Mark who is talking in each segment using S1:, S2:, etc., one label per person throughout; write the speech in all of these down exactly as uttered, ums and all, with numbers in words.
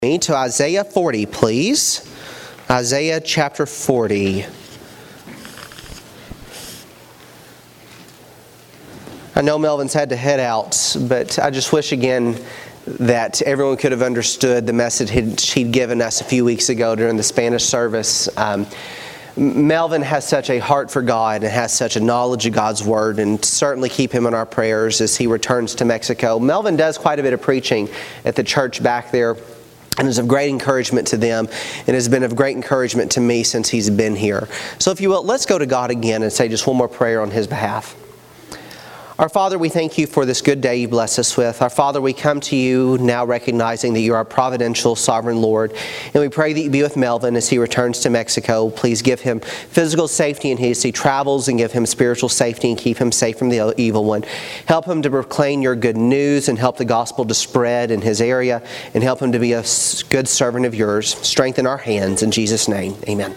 S1: me to Isaiah forty, please. Isaiah chapter forty. I know Melvin's had to head out, but I just wish again that everyone could have understood the message he'd, he'd given us a few weeks ago during the Spanish service. Um, Melvin has such a heart for God and has such a knowledge of God's Word, and certainly keep him in our prayers as he returns to Mexico. Melvin does quite a bit of preaching at the church back there, and is of great encouragement to them, and has been of great encouragement to me since he's been here. So if you will, let's go to God again and say just one more prayer on his behalf. Our Father, we thank you for this good day you bless us with. Our Father, we come to you now recognizing that you are our providential, sovereign Lord. And we pray that you be with Melvin as he returns to Mexico. Please give him physical safety in his, as he travels, and give him spiritual safety and keep him safe from the evil one. Help him to proclaim your good news and help the gospel to spread in his area, and help him to be a good servant of yours. Strengthen our hands in Jesus' name. Amen.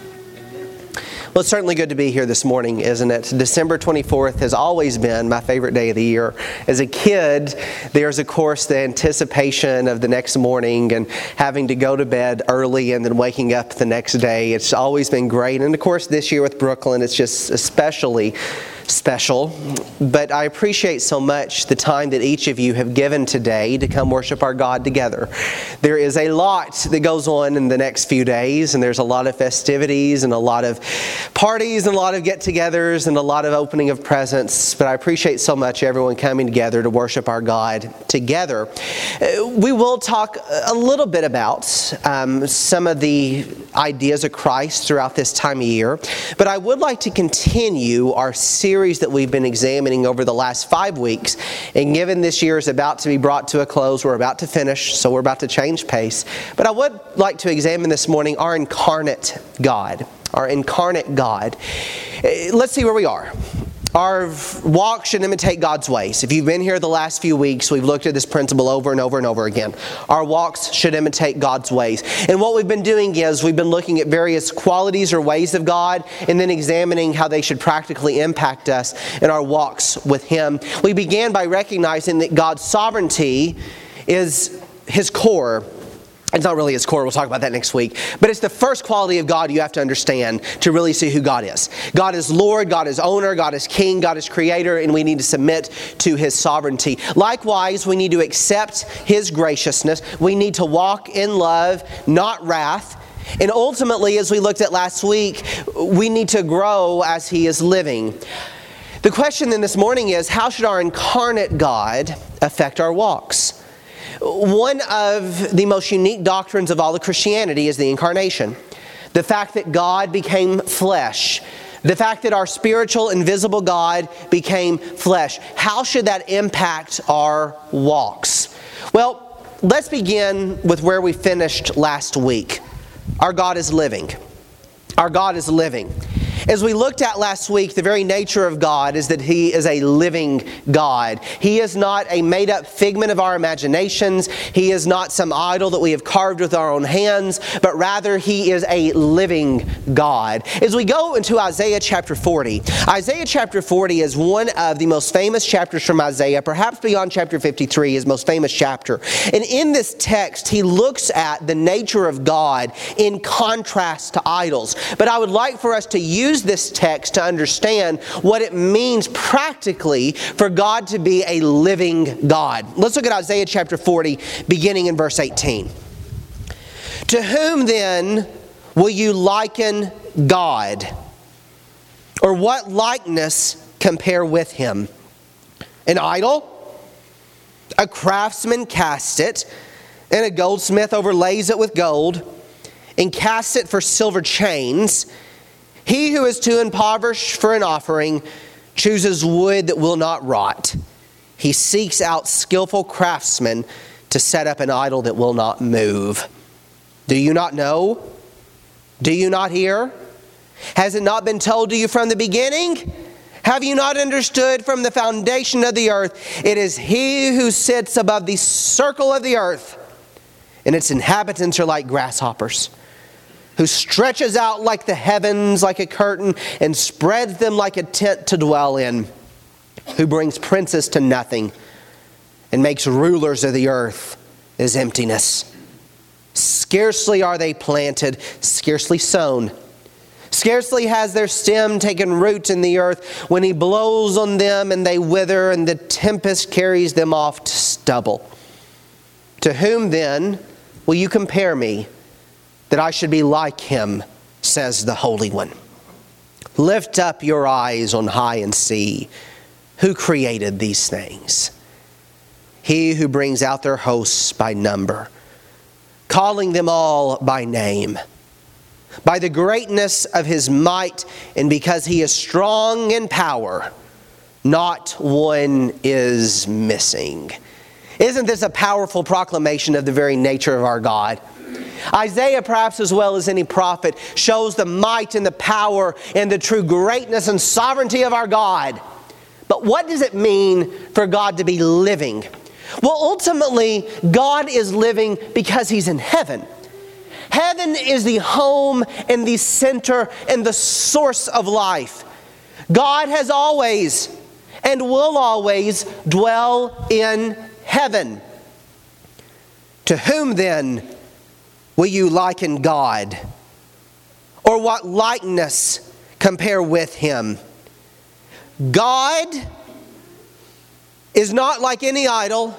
S1: Well, it's certainly good to be here this morning, isn't it? December twenty-fourth has always been my favorite day of the year. As a kid, there's, of course, the anticipation of the next morning and having to go to bed early and then waking up the next day. It's always been great. And, of course, this year with Brooklyn, it's just especially special. But I appreciate so much the time that each of you have given today to come worship our God together. There is a lot that goes on in the next few days, and there's a lot of festivities and a lot of parties and a lot of get-togethers and a lot of opening of presents. But I appreciate so much everyone coming together to worship our God together. We will talk a little bit about um, some of the ideas of Christ throughout this time of year, but I would like to continue our series that we've been examining over the last five weeks. And given this year is about to be brought to a close, we're about to finish, so we're about to change pace. But I would like to examine this morning our incarnate God. Our incarnate God. Let's see where we are. Our walk should imitate God's ways. If you've been here the last few weeks, we've looked at this principle over and over and over again. Our walks should imitate God's ways. And what we've been doing is we've been looking at various qualities or ways of God and then examining how they should practically impact us in our walks with Him. We began by recognizing that God's sovereignty is His core. It's not really His core, we'll talk about that next week. But it's the first quality of God you have to understand to really see who God is. God is Lord, God is owner, God is King, God is Creator, and we need to submit to His sovereignty. Likewise, we need to accept His graciousness. We need to walk in love, not wrath. And ultimately, as we looked at last week, we need to grow as He is living. The question then this morning is, how should our incarnate God affect our walks? One of the most unique doctrines of all of Christianity is the incarnation. The fact that God became flesh. The fact that our spiritual, invisible God became flesh. How should that impact our walks? Well, let's begin with where we finished last week. Our God is living. Our God is living. As we looked at last week, the very nature of God is that He is a living God. He is not a made-up figment of our imaginations. He is not some idol that we have carved with our own hands, but rather He is a living God. As we go into Isaiah chapter forty, Isaiah chapter forty is one of the most famous chapters from Isaiah, perhaps beyond chapter fifty-three, his most famous chapter. And in this text, he looks at the nature of God in contrast to idols. But I would like for us to use this text to understand what it means practically for God to be a living God. Let's look at Isaiah chapter forty, beginning in verse eighteen. To whom then will you liken God? Or what likeness compare with Him? An idol? A craftsman casts it, and a goldsmith overlays it with gold, and casts it for silver chains. He who is too impoverished for an offering chooses wood that will not rot. He seeks out skillful craftsmen to set up an idol that will not move. Do you not know? Do you not hear? Has it not been told to you from the beginning? Have you not understood from the foundation of the earth? It is He who sits above the circle of the earth, and its inhabitants are like grasshoppers, who stretches out like the heavens like a curtain and spreads them like a tent to dwell in, who brings princes to nothing and makes rulers of the earth as emptiness. Scarcely are they planted, scarcely sown. Scarcely has their stem taken root in the earth when he blows on them and they wither, and the tempest carries them off to stubble. To whom then will you compare me, that I should be like him, says the Holy One? Lift up your eyes on high and see, who created these things? He who brings out their hosts by number, calling them all by name. By the greatness of his might, and because he is strong in power, not one is missing. Isn't this a powerful proclamation of the very nature of our God? Isaiah, perhaps as well as any prophet, shows the might and the power and the true greatness and sovereignty of our God. But what does it mean for God to be living? Well, ultimately, God is living because He's in heaven. Heaven is the home and the center and the source of life. God has always and will always dwell in heaven. To whom then will you liken God? Or what likeness compare with Him? God is not like any idol.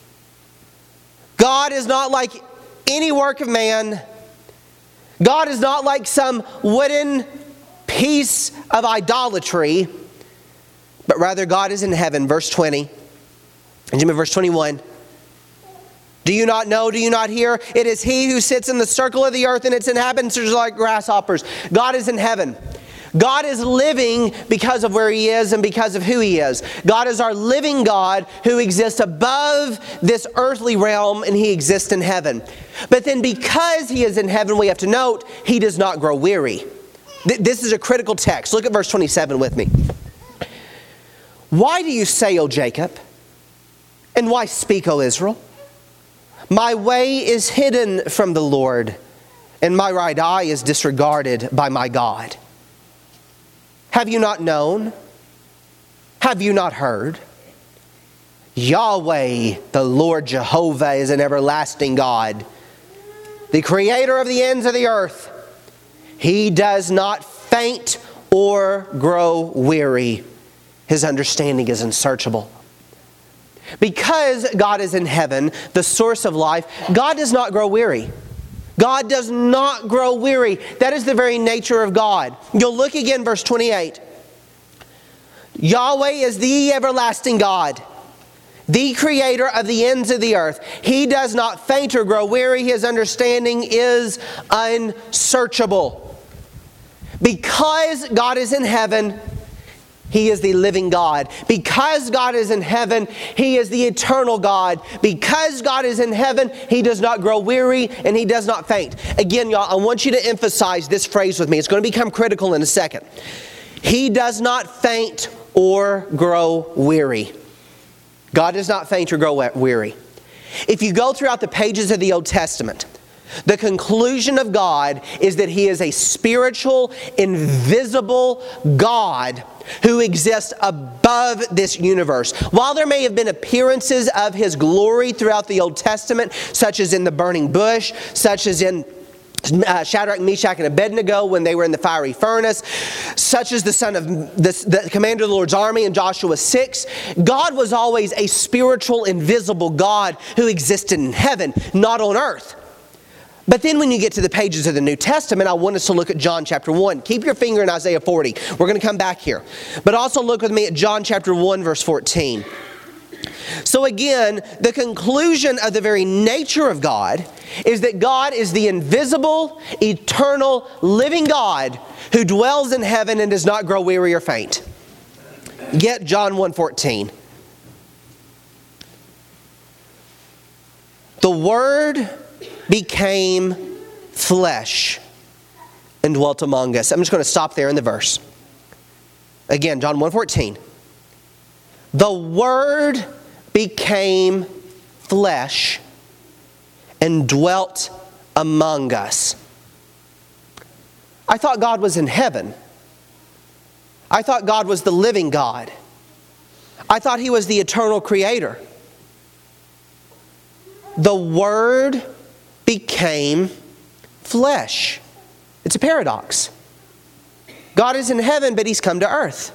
S1: God is not like any work of man. God is not like some wooden piece of idolatry, but rather God is in heaven. Verse twenty. And Jimmy, verse twenty-one. Do you not know? Do you not hear? It is He who sits in the circle of the earth, and its inhabitants are like grasshoppers. God is in heaven. God is living because of where He is and because of who He is. God is our living God who exists above this earthly realm, and He exists in heaven. But then because He is in heaven, we have to note, He does not grow weary. This is a critical text. Look at verse twenty-seven with me. Why do you say, O Jacob? And why speak, O Israel? My way is hidden from the Lord, and my right eye is disregarded by my God. Have you not known? Have you not heard? Yahweh, the Lord Jehovah, is an everlasting God, the creator of the ends of the earth. He does not faint or grow weary. His understanding is unsearchable. Because God is in heaven, the source of life, God does not grow weary. God does not grow weary. That is the very nature of God. You'll look again, verse twenty-eight. Yahweh is the everlasting God, the creator of the ends of the earth. He does not faint or grow weary. His understanding is unsearchable. Because God is in heaven, He is the living God. Because God is in heaven, He is the eternal God. Because God is in heaven, He does not grow weary and He does not faint. Again, y'all, I want you to emphasize this phrase with me. It's going to become critical in a second. He does not faint or grow weary. God does not faint or grow weary. If you go throughout the pages of the Old Testament, the conclusion of God is that He is a spiritual, invisible God who exists above this universe. While there may have been appearances of His glory throughout the Old Testament, such as in the burning bush, such as in Uh, Shadrach, Meshach, and Abednego when they were in the fiery furnace, such as the son of the, the commander of the Lord's army in Joshua six. God was always a spiritual, invisible God who existed in heaven, not on earth. But then when you get to the pages of the New Testament, I want us to look at John chapter one. Keep your finger in Isaiah forty. We're going to come back here. But also look with me at John chapter one, verse fourteen. So again, the conclusion of the very nature of God is that God is the invisible, eternal, living God who dwells in heaven and does not grow weary or faint. Get John one fourteen. The Word became flesh and dwelt among us. I'm just going to stop there in the verse. Again, John one fourteen. The Word became flesh and dwelt among us. I thought God was in heaven. I thought God was the living God. I thought He was the eternal creator. The Word became flesh. It's a paradox. God is in heaven, but He's come to earth.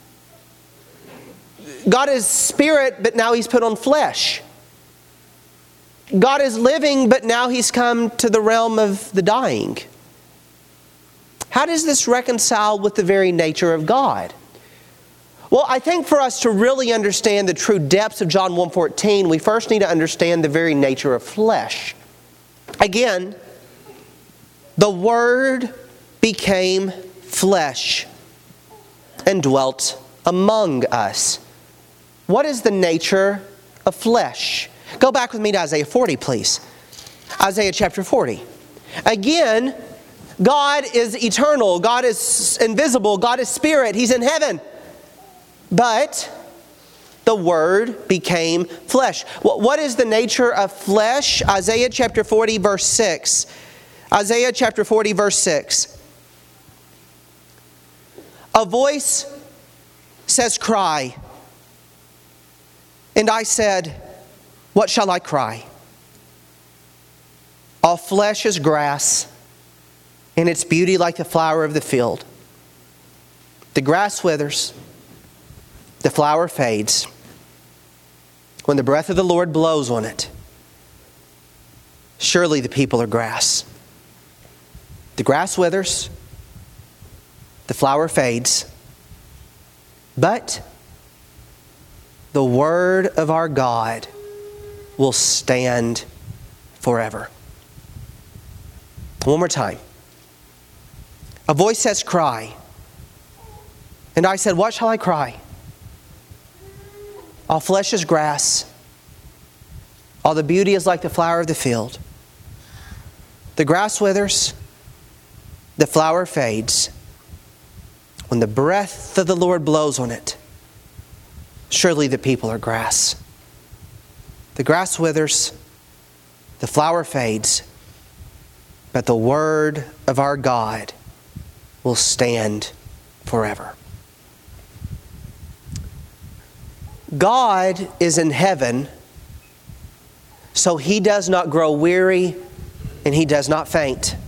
S1: God is spirit, but now He's put on flesh. God is living, but now He's come to the realm of the dying. How does this reconcile with the very nature of God? Well, I think for us to really understand the true depths of John one fourteen, we first need to understand the very nature of flesh. Again, the Word became flesh and dwelt among us. What is the nature of flesh? Go back with me to Isaiah forty, please. Isaiah chapter forty. Again, God is eternal. God is invisible. God is spirit. He's in heaven. But the Word became flesh. What is the nature of flesh? Isaiah chapter forty, verse six. Isaiah chapter forty, verse six. A voice says, "Cry." And I said, "What shall I cry?" All flesh is grass, and its beauty like the flower of the field. The grass withers, the flower fades, when the breath of the Lord blows on it. Surely the people are grass. The grass withers, the flower fades, but the Word of our God will stand forever. One more time. A voice says, "Cry." And I said, "What shall I cry?" All flesh is grass. All the beauty is like the flower of the field. The grass withers. The flower fades. When the breath of the Lord blows on it, surely the people are grass. The grass withers. The flower fades. But the Word of our God will stand forever. God is in heaven, so He does not grow weary and He does not faint.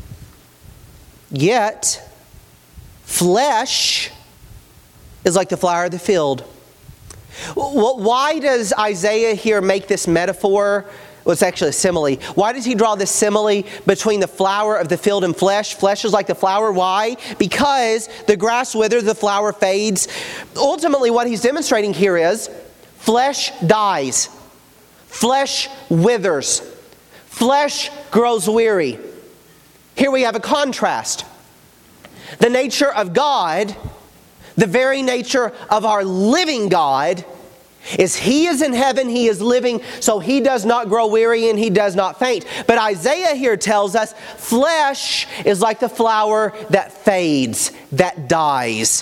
S1: Yet, flesh is like the flower of the field. Why does Isaiah here make this metaphor? Well, it's actually a simile. Why does he draw this simile between the flower of the field and flesh? Flesh is like the flower. Why? Because the grass withers, the flower fades. Ultimately, what he's demonstrating here is flesh dies. Flesh withers. Flesh grows weary. Here we have a contrast. The nature of God, the very nature of our living God, is He is in heaven, He is living, so He does not grow weary and He does not faint. But Isaiah here tells us flesh is like the flower that fades, that dies.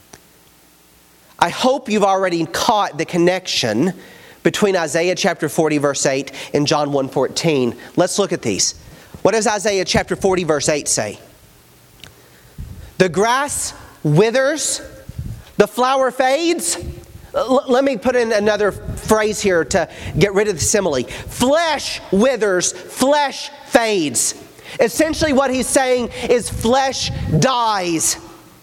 S1: I hope you've already caught the connection between Isaiah chapter forty verse eight and John one fourteen. Let's look at these. What does Isaiah chapter forty verse eight say? The grass withers, the flower fades. L- let me put in another phrase here to get rid of the simile. Flesh withers, flesh fades. Essentially what he's saying is flesh dies.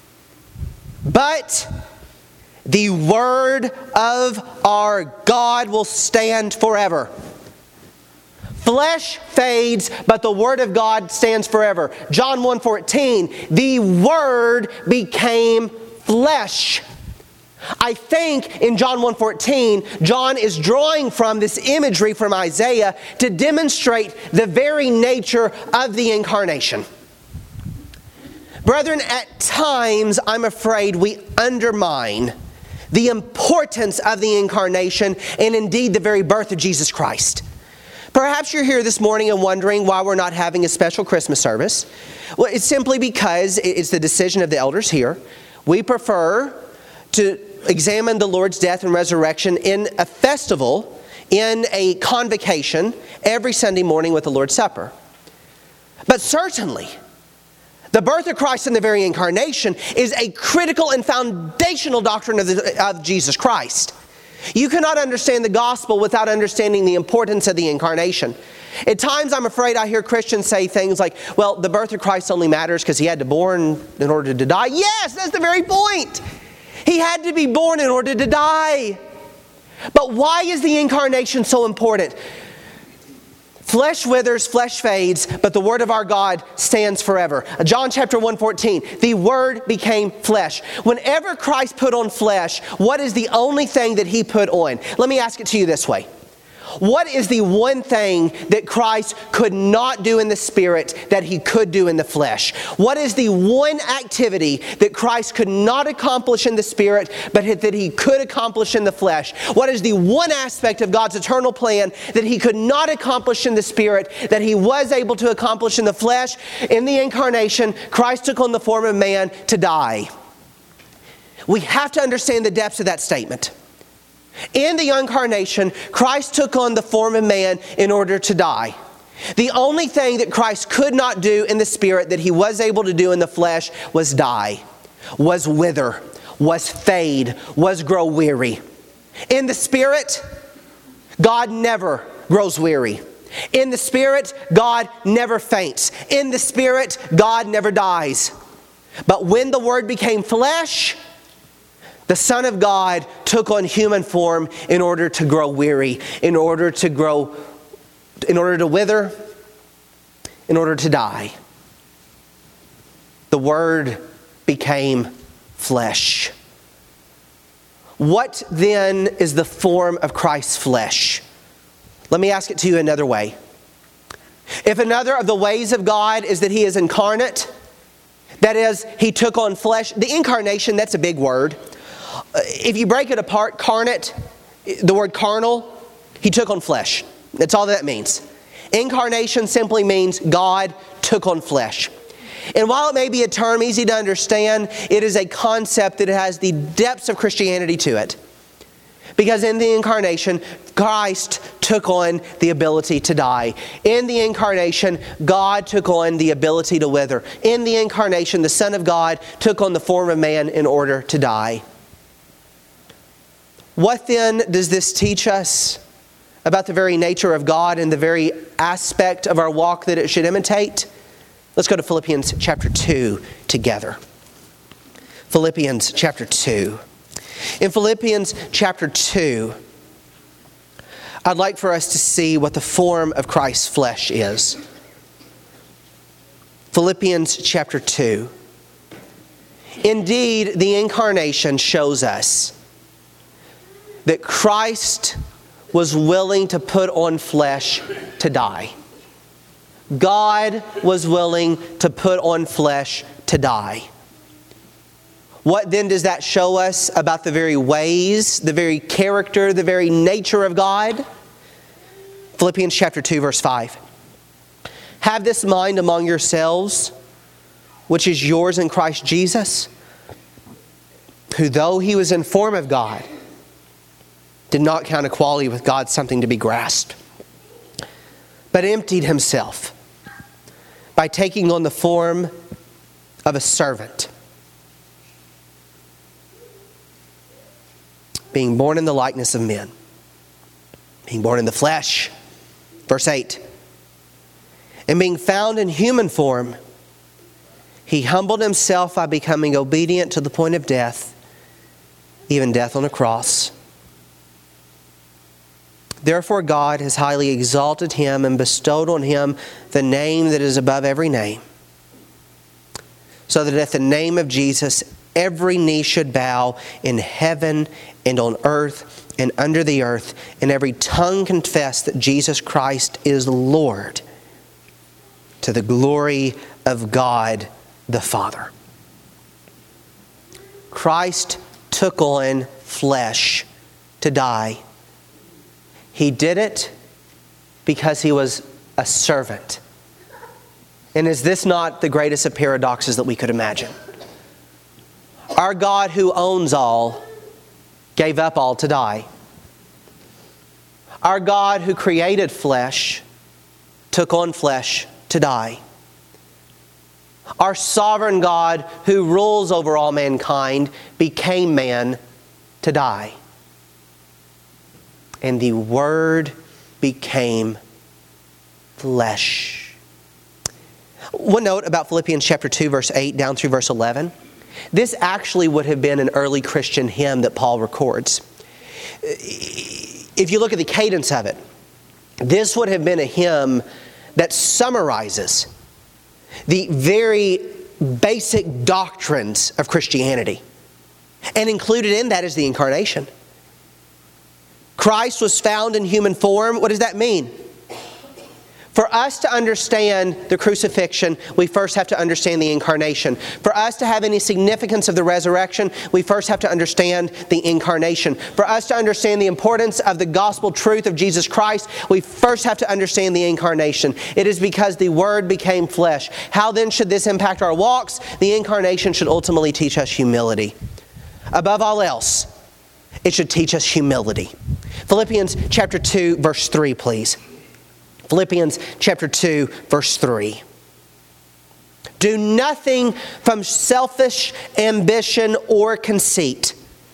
S1: But the Word of our God will stand forever. Flesh fades, but the Word of God stands forever. John one fourteen, the Word became flesh. I think in John one fourteen, John is drawing from this imagery from Isaiah to demonstrate the very nature of the incarnation. Brethren, at times I'm afraid we undermine the importance of the incarnation and indeed the very birth of Jesus Christ. Perhaps you're here this morning and wondering why we're not having a special Christmas service. Well, it's simply because it's the decision of the elders here. We prefer to examine the Lord's death and resurrection in a festival, in a convocation, every Sunday morning with the Lord's Supper. But certainly, the birth of Christ and the very incarnation is a critical and foundational doctrine of, the, of Jesus Christ. You cannot understand the gospel without understanding the importance of the incarnation. At times, I'm afraid I hear Christians say things like, well, the birth of Christ only matters because He had to be born in order to die. Yes, that's the very point. He had to be born in order to die. But why is the incarnation so important? Flesh withers, flesh fades, but the Word of our God stands forever. John chapter one fourteen, the Word became flesh. Whenever Christ put on flesh, what is the only thing that He put on? Let me ask it to you this way. What is the one thing that Christ could not do in the Spirit that He could do in the flesh? What is the one activity that Christ could not accomplish in the Spirit but that He could accomplish in the flesh? What is the one aspect of God's eternal plan that He could not accomplish in the Spirit that He was able to accomplish in the flesh? In the incarnation, Christ took on the form of man to die. We have to understand the depths of that statement. In the incarnation, Christ took on the form of man in order to die. The only thing that Christ could not do in the Spirit that He was able to do in the flesh was die, was wither, was fade, was grow weary. In the Spirit, God never grows weary. In the Spirit, God never faints. In the Spirit, God never dies. But when the Word became flesh, the Son of God took on human form in order to grow weary, in order to grow, in order to wither, in order to die. The Word became flesh. What then is the form of Christ's flesh? Let me ask it to you another way. If another of the ways of God is that He is incarnate, that is, He took on flesh, the incarnation, that's a big word. If you break it apart, carnate, the word carnal, He took on flesh. That's all that means. Incarnation simply means God took on flesh. And while it may be a term easy to understand, it is a concept that has the depths of Christianity to it. Because in the incarnation, Christ took on the ability to die. In the incarnation, God took on the ability to wither. In the incarnation, the Son of God took on the form of man in order to die. What then does this teach us about the very nature of God and the very aspect of our walk that it should imitate? Let's go to Philippians chapter two together. Philippians chapter two. In Philippians chapter two, I'd like for us to see what the form of Christ's flesh is. Philippians chapter two. Indeed, the incarnation shows us that Christ was willing to put on flesh to die. God was willing to put on flesh to die. What then does that show us about the very ways, the very character, the very nature of God? Philippians chapter two, verse five. Have this mind among yourselves, which is yours in Christ Jesus, who though He was in form of God, did not count equality with God something to be grasped, but emptied Himself by taking on the form of a servant, being born in the likeness of men, being born in the flesh. Verse eight. And being found in human form, He humbled Himself by becoming obedient to the point of death, even death on a cross. Therefore God has highly exalted Him and bestowed on Him the name that is above every name, so that at the name of Jesus every knee should bow in heaven and on earth and under the earth, and every tongue confess that Jesus Christ is Lord, to the glory of God the Father. Christ took on flesh to die. He did it because He was a servant. And is this not the greatest of paradoxes that we could imagine? Our God who owns all gave up all to die. Our God who created flesh took on flesh to die. Our sovereign God who rules over all mankind became man to die. And the Word became flesh. One note about Philippians chapter two, verse eight down through verse eleven. This actually would have been an early Christian hymn that Paul records. If you look at the cadence of it, this would have been a hymn that summarizes the very basic doctrines of Christianity. And included in that is the incarnation. Christ was found in human form. What does that mean? For us to understand the crucifixion, we first have to understand the incarnation. For us to have any significance of the resurrection, we first have to understand the incarnation. For us to understand the importance of the gospel truth of Jesus Christ, we first have to understand the incarnation. It is because the Word became flesh. How then should this impact our walks? The incarnation should ultimately teach us humility. Above all else, it should teach us humility. Philippians chapter two, verse three, please. Philippians chapter two, verse three. Do nothing from selfish ambition or conceit,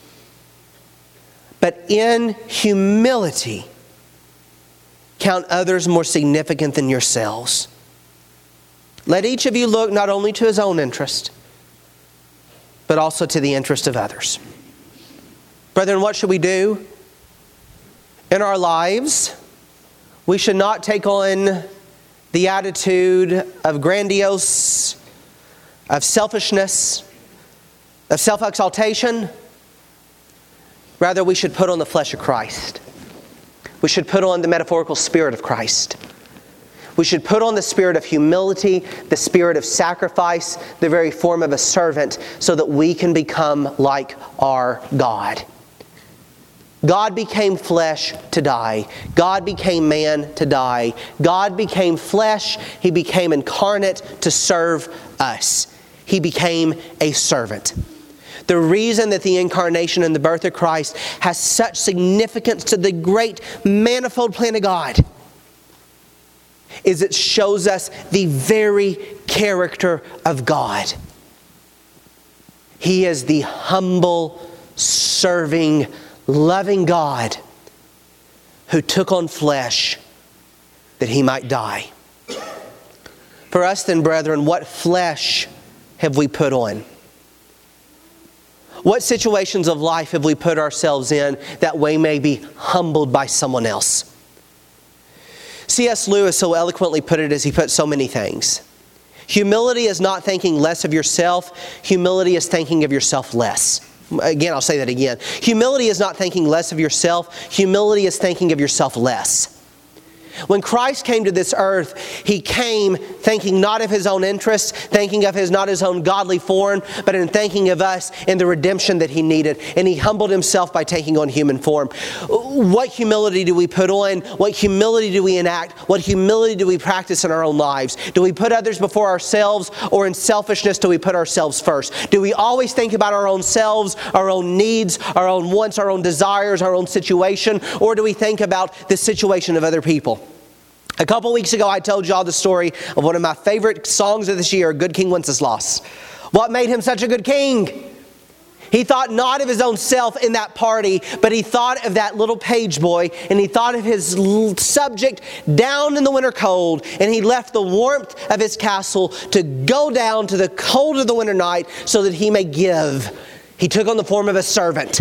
S1: but in humility count others more significant than yourselves. Let each of you look not only to his own interest, but also to the interest of others. Brethren, what should we do in our lives? We should not take on the attitude of grandiose, of selfishness, of self-exaltation. Rather, we should put on the flesh of Christ. We should put on the metaphorical spirit of Christ. We should put on the spirit of humility, the spirit of sacrifice, the very form of a servant, so that we can become like our God. God became flesh to die. God became man to die. God became flesh. He became incarnate to serve us. He became a servant. The reason that the incarnation and the birth of Christ has such significance to the great manifold plan of God is it shows us the very character of God. He is the humble, serving, loving God who took on flesh that He might die. For us then, brethren, what flesh have we put on? What situations of life have we put ourselves in that we may be humbled by someone else? C S Lewis so eloquently put it as he put so many things. Humility is not thinking less of yourself. Humility is thinking of yourself less. Again, I'll say that again. Humility is not thinking less of yourself. Humility is thinking of yourself less. When Christ came to this earth, He came thinking not of His own interests, thinking of His not His own godly form, but in thinking of us in the redemption that He needed. And He humbled Himself by taking on human form. What humility do we put on? What humility do we enact? What humility do we practice in our own lives? Do we put others before ourselves, or in selfishness do we put ourselves first? Do we always think about our own selves, our own needs, our own wants, our own desires, our own situation, or do we think about the situation of other people? A couple weeks ago, I told y'all the story of one of my favorite songs of this year, Good King Wenceslas. What made him such a good king? He thought not of his own self in that party, but he thought of that little page boy, and he thought of his subject down in the winter cold, and he left the warmth of his castle to go down to the cold of the winter night so that he may give. He took on the form of a servant.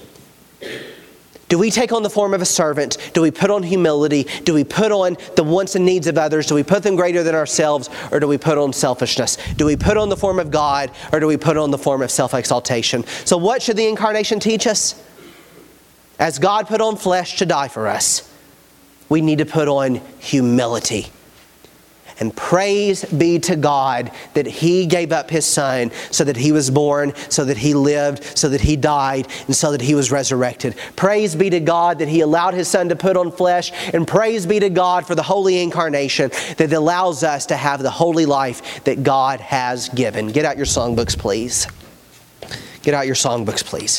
S1: Do we take on the form of a servant? Do we put on humility? Do we put on the wants and needs of others? Do we put them greater than ourselves? Or do we put on selfishness? Do we put on the form of God? Or do we put on the form of self-exaltation? So what should the incarnation teach us? As God put on flesh to die for us, we need to put on humility. And praise be to God that He gave up His Son so that He was born, so that He lived, so that He died, and so that He was resurrected. Praise be to God that He allowed His Son to put on flesh. And praise be to God for the holy incarnation that allows us to have the holy life that God has given. Get out your songbooks, please. Get out your songbooks, please.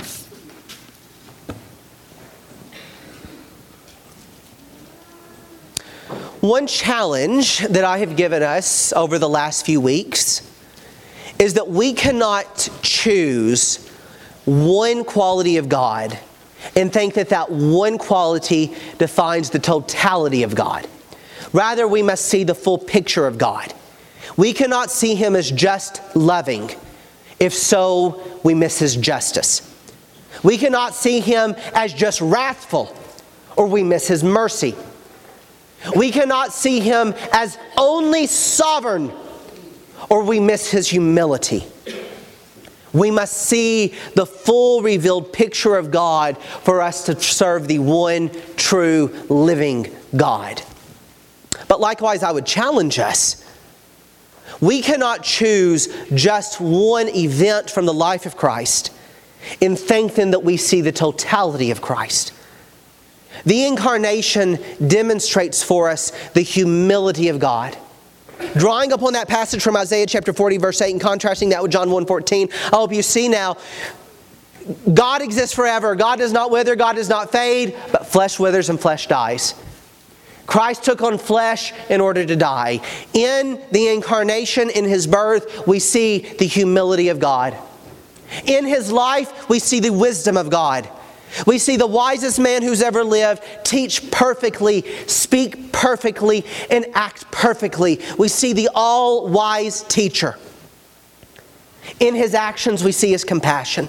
S1: One challenge that I have given us over the last few weeks is that we cannot choose one quality of God and think that that one quality defines the totality of God. Rather, we must see the full picture of God. We cannot see Him as just loving. If so, we miss His justice. We cannot see Him as just wrathful, or we miss His mercy. We cannot see Him as only sovereign, or we miss His humility. We must see the full revealed picture of God for us to serve the one true living God. But likewise, I would challenge us. We cannot choose just one event from the life of Christ and think then that we see the totality of Christ. The incarnation demonstrates for us the humility of God. Drawing upon that passage from Isaiah chapter forty, verse eight, and contrasting that with John one fourteen, I hope you see now, God exists forever. God does not wither, God does not fade, but flesh withers and flesh dies. Christ took on flesh in order to die. In the incarnation, in His birth, we see the humility of God. In His life, we see the wisdom of God. We see the wisest man who's ever lived teach perfectly, speak perfectly, and act perfectly. We see the all-wise teacher. In His actions, we see His compassion.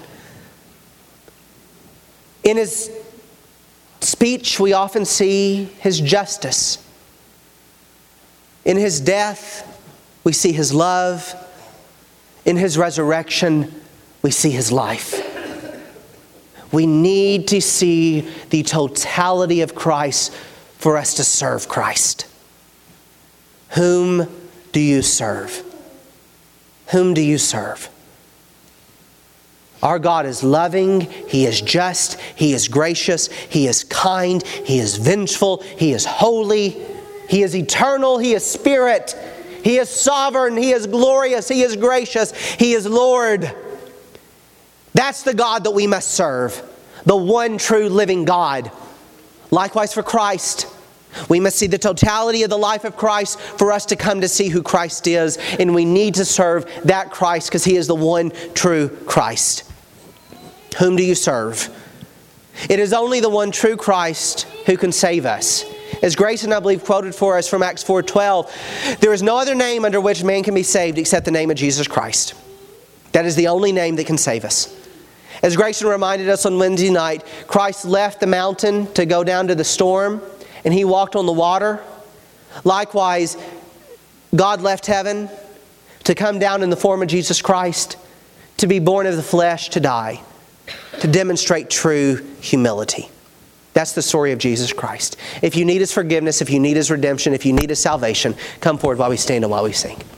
S1: In His speech, we often see His justice. In His death, we see His love. In His resurrection, we see His life. We need to see the totality of Christ for us to serve Christ. Whom do you serve? Whom do you serve? Our God is loving, He is just, He is gracious, He is kind, He is vengeful, He is holy, He is eternal, He is spirit, He is sovereign, He is glorious, He is gracious, He is Lord. That's the God that we must serve, the one true living God. Likewise for Christ, we must see the totality of the life of Christ for us to come to see who Christ is, and we need to serve that Christ because He is the one true Christ. Whom do you serve? It is only the one true Christ who can save us. As Grayson, I believe, quoted for us from Acts four twelve, there is no other name under which man can be saved except the name of Jesus Christ. That is the only name that can save us. As Grayson reminded us on Wednesday night, Christ left the mountain to go down to the storm, and He walked on the water. Likewise, God left heaven to come down in the form of Jesus Christ, to be born of the flesh, to die, to demonstrate true humility. That's the story of Jesus Christ. If you need His forgiveness, if you need His redemption, if you need His salvation, come forward while we stand and while we sing.